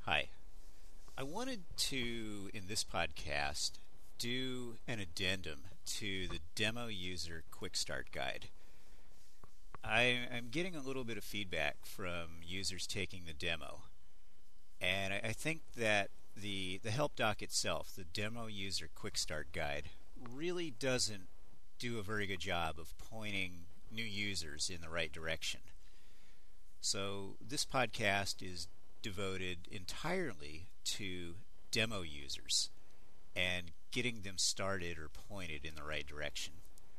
Hi. I wanted to, in this podcast, do an addendum to the Demo User Quick Start Guide. I'm getting a little bit of feedback from users taking the demo, and I think that the help doc itself, the Demo User Quick Start Guide, really doesn't do a very good job of pointing new users in the right direction. So this podcast is devoted entirely to demo users and getting them started or pointed in the right direction.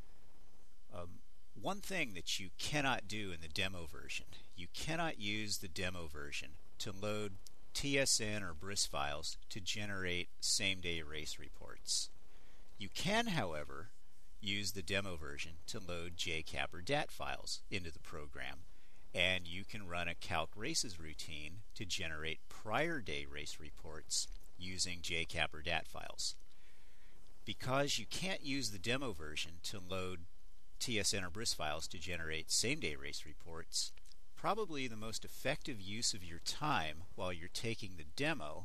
One thing that you cannot do in the demo version, you cannot use the demo version to load TSN or BRIS files to generate same-day race reports. You can, however, use the demo version to load JCAP or DAT files into the program, and you can run a calc races routine to generate prior day race reports using JCAP or DAT files. Because you can't use the demo version to load TSN or BRIS files to generate same-day race reports, probably the most effective use of your time while you're taking the demo,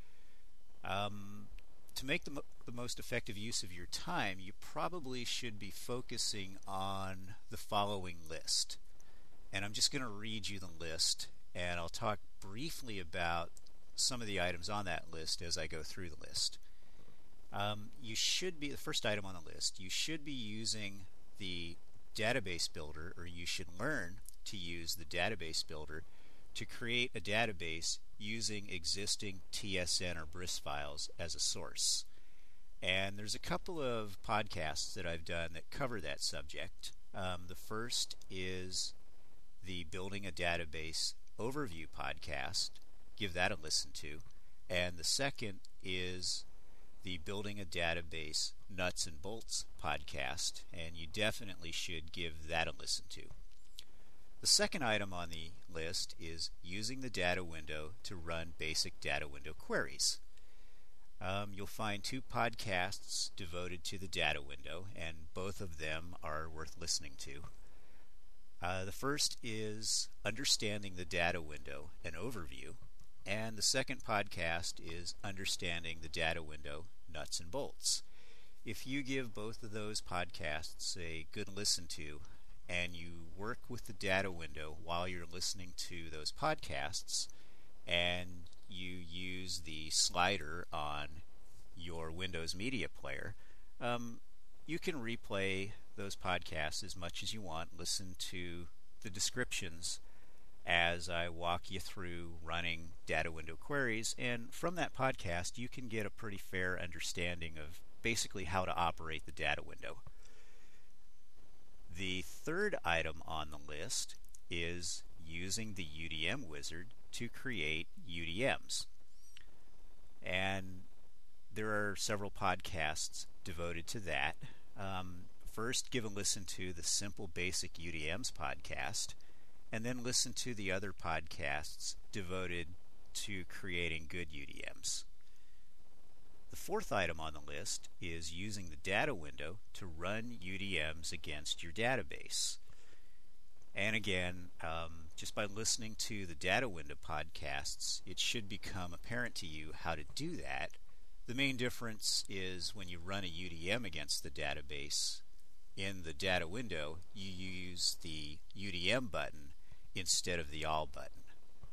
to make the most effective use of your time, you probably should be focusing on the following list. And I'm just going to read you the list, and I'll talk briefly about some of the items on that list as I go through the list. The first item on the list, you should be using the database builder, or you should learn to use the database builder to create a database using existing TSN or BRIS files as a source. And there's a couple of podcasts that I've done that cover that subject. The first is the Building a Database Overview podcast. Give that a listen to. And the second is the Building a Database Nuts and Bolts podcast, and you definitely should give that a listen to. The second item on the list is using the data window to run basic data window queries. You'll find two podcasts devoted to the data window, and both of them are worth listening to. The first is Understanding the Data Window, an overview, and the second podcast is Understanding the Data Window, Nuts and Bolts. If you give both of those podcasts a good listen to, and you work with the data window while you're listening to those podcasts, and you use the slider on your Windows Media Player, you can replay those podcasts as much as you want. Listen to the descriptions as I walk you through running data window queries, and from that podcast you can get a pretty fair understanding of basically how to operate the data window. The third item on the list is using the UDM wizard to create UDMs. And there are several podcasts devoted to that. First, give a listen to the Simple Basic UDMs podcast, and then listen to the other podcasts devoted to creating good UDMs. The fourth item on the list is using the data window to run UDMs against your database. And again, just by listening to the data window podcasts, it should become apparent to you how to do that. The main difference is when you run a UDM against the database in the data window, you use the UDM button instead of the all button.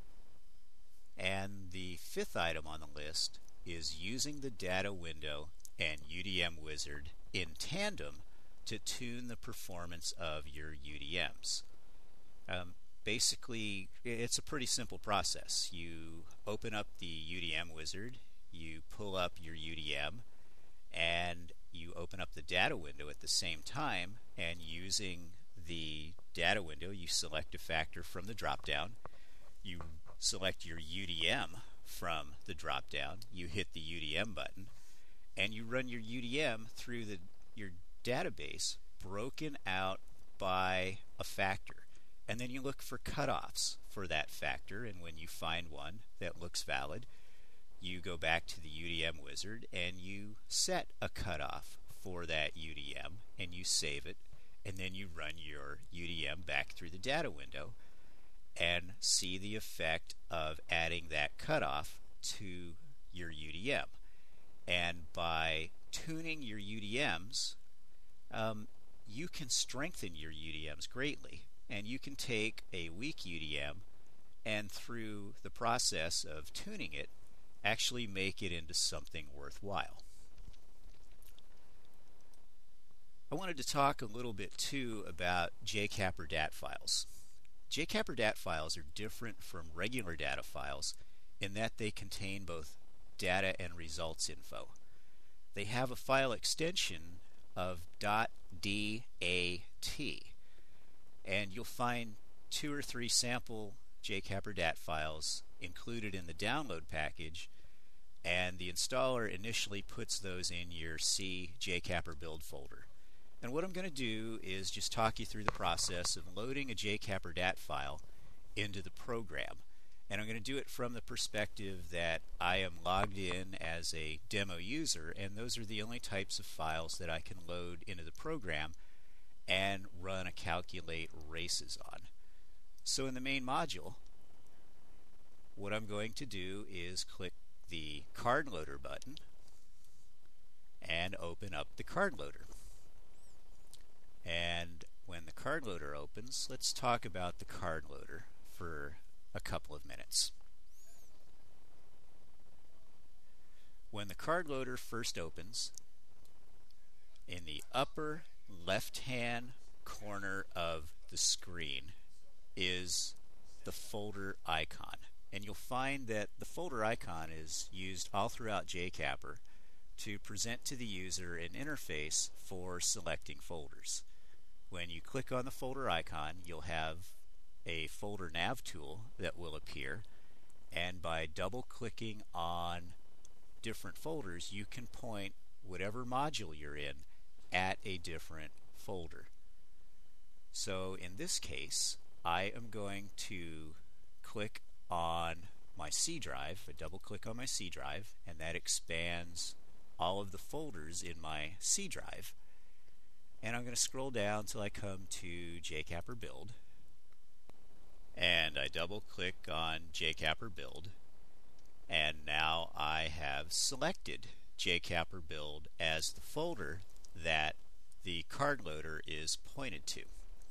And the fifth item on the list is using the data window and UDM wizard in tandem to tune the performance of your UDMs. Basically, it's a pretty simple process. You open up the UDM wizard, you pull up your UDM, and you open up the data window at the same time, and using the data window, you select a factor from the drop-down, you select your UDM from the drop-down, you hit the UDM button, and you run your UDM through your database broken out by a factor. And then you look for cutoffs for that factor, and when you find one that looks valid, you go back to the UDM wizard and you set a cutoff for that UDM, and you save it, and then you run your UDM back through the data window and see the effect of adding that cutoff to your UDM. And by tuning your UDMs, you can strengthen your UDMs greatly. And you can take a weak UDM and through the process of tuning it, actually make it into something worthwhile. I wanted to talk a little bit too about JCAP or DAT files. JCAP or DAT files are different from regular data files in that they contain both data and results info. They have a file extension of .dat, and you'll find 2 or 3 sample JCAP or DAT files included in the download package, and the installer initially puts those in your C JCAP or build folder. And what I'm going to do is just talk you through the process of loading a JCAP or DAT file into the program. And I'm going to do it from the perspective that I am logged in as a demo user, and those are the only types of files that I can load into the program and run a calculate races on. So in the main module, what I'm going to do is click the card loader button and open up the card loader. And when the card loader opens, let's talk about the card loader for a couple of minutes. When the card loader first opens, in the upper left-hand corner of the screen is the folder icon. And you'll find that the folder icon is used all throughout JCAPR to present to the user an interface for selecting folders. When you click on the folder icon, you'll have a folder nav tool that will appear, and by double clicking on different folders, you can point whatever module you're in at a different folder. So in this case, I am going to click on my C drive, I double click on my C drive, and that expands all of the folders in my C drive. And I'm going to scroll down till I come to JCAP or build, and I double click on JCAP or build, and now I have selected JCAP or build as the folder that the card loader is pointed to.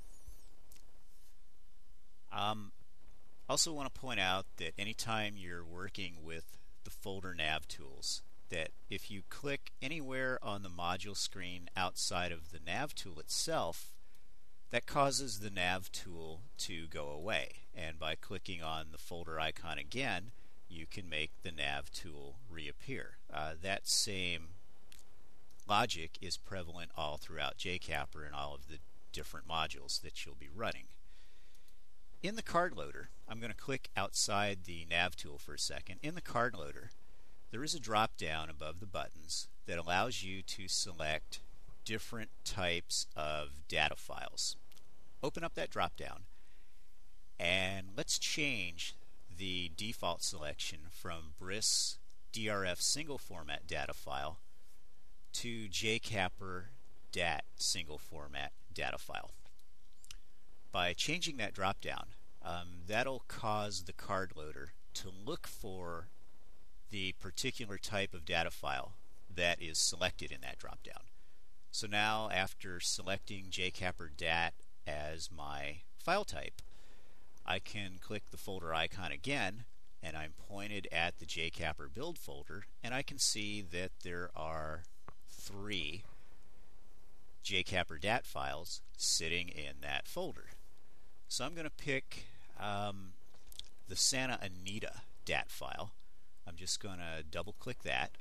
Also want to point out that anytime you're working with the folder nav tools, that if you click anywhere on the module screen outside of the nav tool itself, that causes the nav tool to go away. And by clicking on the folder icon again, you can make the nav tool reappear. That same logic is prevalent all throughout JCAPR and all of the different modules that you'll be running. In the card loader, I'm going to click outside the nav tool for a second. In the card loader, there is a drop down above the buttons that allows you to select different types of data files. Open up that drop down, and let's change the default selection from BRIS DRF single format data file to JCAPR DAT single format data file. By changing that drop down, that'll cause the card loader to look for the particular type of data file that is selected in that drop down. So now, after selecting JCAPR DAT as my file type, I can click the folder icon again, and I'm pointed at the JCAPR build folder, and I can see that there are 3 JCAPR DAT files sitting in that folder. So I'm going to pick the Santa Anita DAT file. I'm just going to double click that,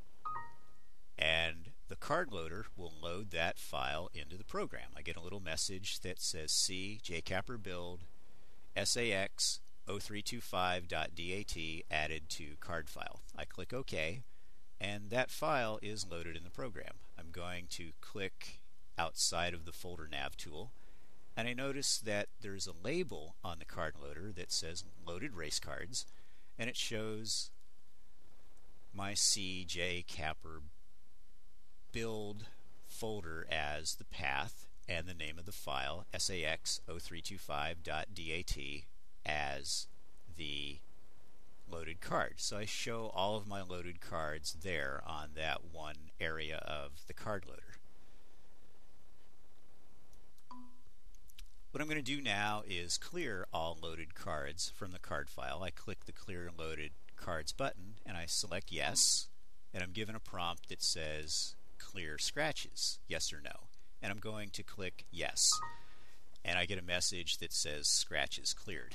and the card loader will load that file into the program. I get a little message that says C JCAPR build SAX 0325.dat added to card file. I click OK, and that file is loaded in the program. I'm going to click outside of the folder nav tool, and I notice that there's a label on the card loader that says loaded race cards, and it shows my C JCAPR build folder as the path and the name of the file SAX 0325.dat as the loaded card. So I show all of my loaded cards there on that one area of the card loader. What I'm going to do now is clear all loaded cards from the card file. I click the Clear Loaded Cards button and I select Yes, and I'm given a prompt that says Clear Scratches, yes or no. And I'm going to click Yes, and I get a message that says Scratches cleared.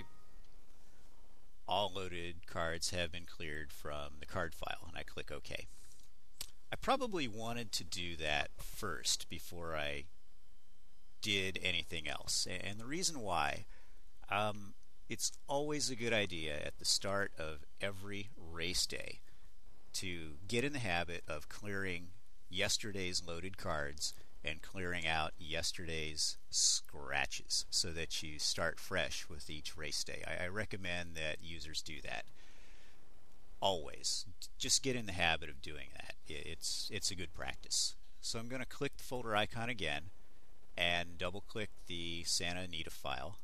All loaded cards have been cleared from the card file, and I click OK. I probably wanted to do that first before I did anything else, and the reason why, it's always a good idea at the start of every race day to get in the habit of clearing yesterday's loaded cards and clearing out yesterday's scratches so that you start fresh with each race day. I recommend that users do that always. Just get in the habit of doing that. It's a good practice. So I'm going to click the folder icon again and double click the Santa Anita file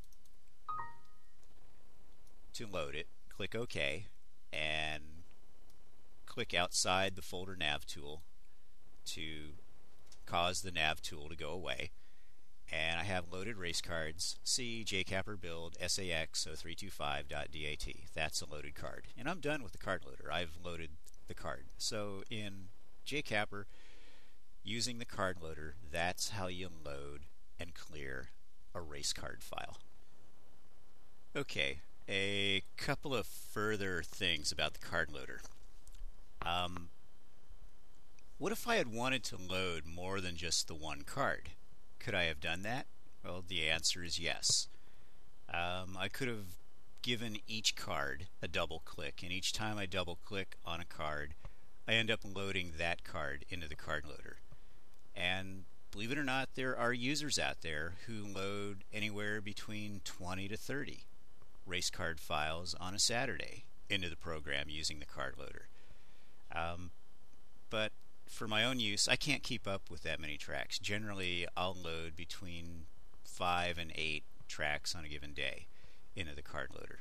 to load it. Click OK and click outside the folder nav tool to cause the nav tool to go away. And I have loaded race cards, C JCapper build SAX0325.dat. That's a loaded card. And I'm done with the card loader. I've loaded the card. So in JCapper, using the card loader, that's how you load and clear a race card file. Okay, a couple of further things about the card loader. What if I had wanted to load more than just the one card? Could I have done that? Well, the answer is yes. I could have given each card a double click, and each time I double click on a card, I end up loading that card into the card loader. And believe it or not, there are users out there who load anywhere between 20 to 30 race card files on a Saturday into the program using the card loader. But for my own use, I can't keep up with that many tracks. Generally, I'll load between 5 and 8 tracks on a given day into the card loader.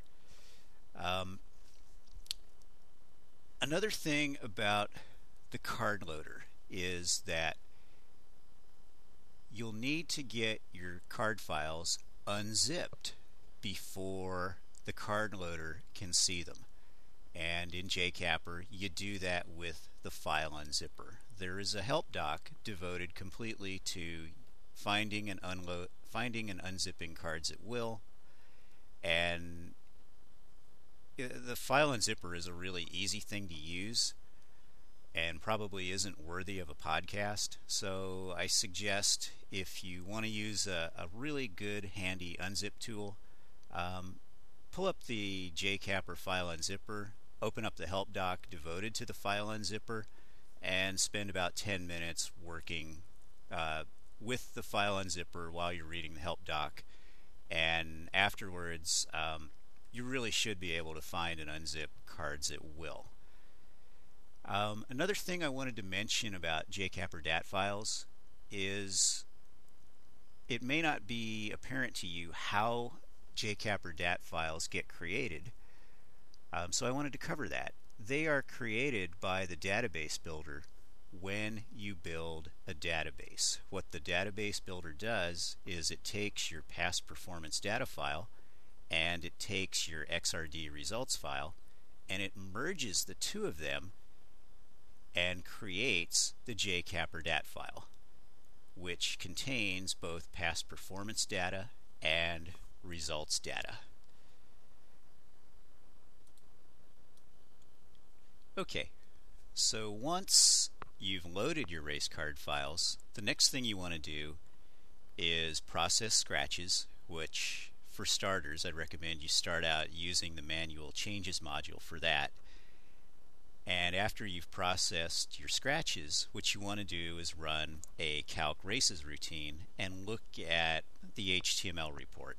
Another thing about the card loader is that you'll need to get your card files unzipped before the card loader can see them. And in JCapper, you do that with the file unzipper. There is a help doc devoted completely to finding and unzipping cards at will. And the file unzipper is a really easy thing to use and probably isn't worthy of a podcast. So I suggest if you want to use a really good handy unzip tool, pull up the JCapper file unzipper, open up the help doc devoted to the file unzipper, and spend about 10 minutes working with the file unzipper while you're reading the help doc. And afterwards, you really should be able to find and unzip cards at will. Another thing I wanted to mention about JCapper DAT files is it may not be apparent to you how JCapper DAT files get created. So I wanted to cover that. They are created by the database builder when you build a database. What the database builder does is it takes your past performance data file and it takes your XRD results file and it merges the two of them and creates the JCapper DAT file, which contains both past performance data and results data. Okay, so once you've loaded your race card files, the next thing you want to do is process scratches, which for starters I'd recommend you start out using the manual changes module for that. And after you've processed your scratches, what you want to do is run a calc races routine and look at the HTML report.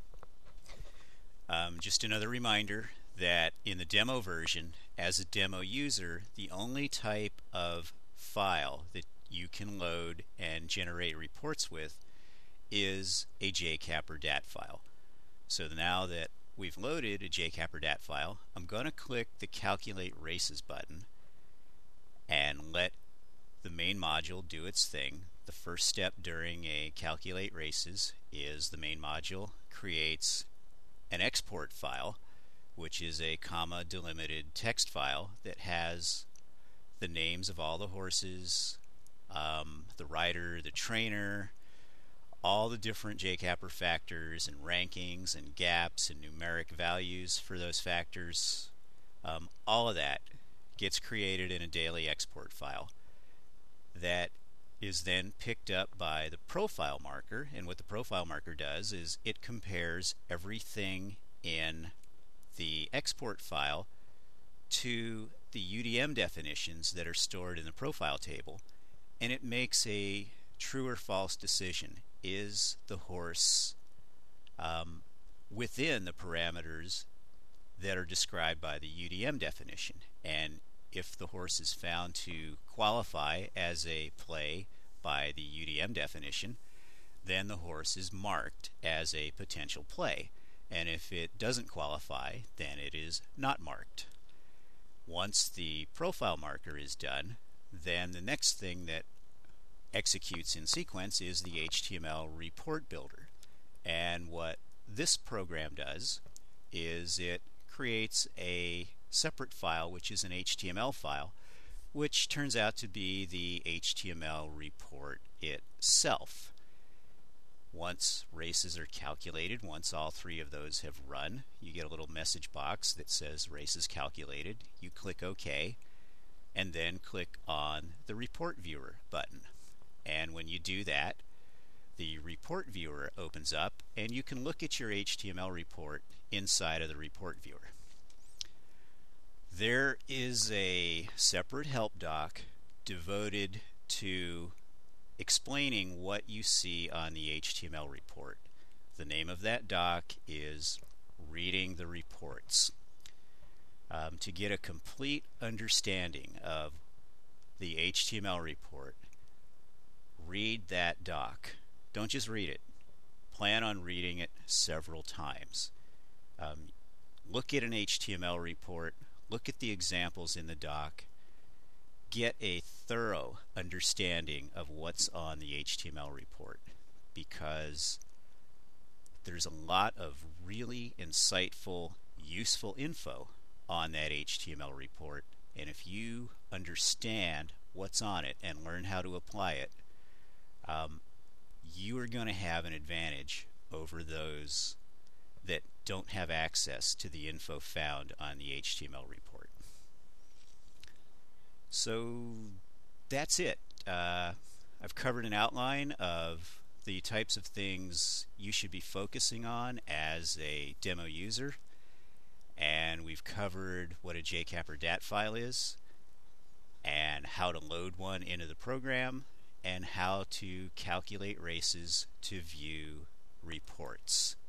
Just another reminder that in the demo version, as a demo user, the only type of file that you can load and generate reports with is a JCapper DAT file. So now that we've loaded a JCapper.dat file, I'm going to click the Calculate Races button and let the main module do its thing. The first step during a Calculate Races is the main module creates an export file, which is a comma delimited text file that has the names of all the horses, the rider, the trainer, all the different JCapper factors and rankings and gaps and numeric values for those factors. All of that gets created in a daily export file that is then picked up by the profile marker, and what the profile marker does is it compares everything in the export file to the UDM definitions that are stored in the profile table, and it makes a true or false decision. Is the horse within the parameters that are described by the UDM definition? And if the horse is found to qualify as a play by the UDM definition, then the horse is marked as a potential play. And if it doesn't qualify, then it is not marked. Once the profile marker is done, then the next thing that executes in sequence is the HTML report builder. And what this program does is it creates a separate file, which is an HTML file, which turns out to be the HTML report itself. Once races are calculated, once all three of those have run, you get a little message box that says races calculated. You click OK, and then click on the report viewer button. And when you do that, the report viewer opens up, and you can look at your HTML report inside of the report viewer. There is a separate help doc devoted to explaining what you see on the HTML report. The name of that doc is Reading the Reports. To get a complete understanding of the HTML report, read that doc. Don't just read it. Plan on reading it several times. Look at an HTML report. Look at the examples in the doc. Get a thorough understanding of what's on the HTML report, because there's a lot of really insightful, useful info on that HTML report, and if you understand what's on it and learn how to apply it, you are going to have an advantage over those that don't have access to the info found on the HTML report. So that's it. I've covered an outline of the types of things you should be focusing on as a demo user, and we've covered what a JCapper.dat file is, and how to load one into the program, and how to calculate races to view reports.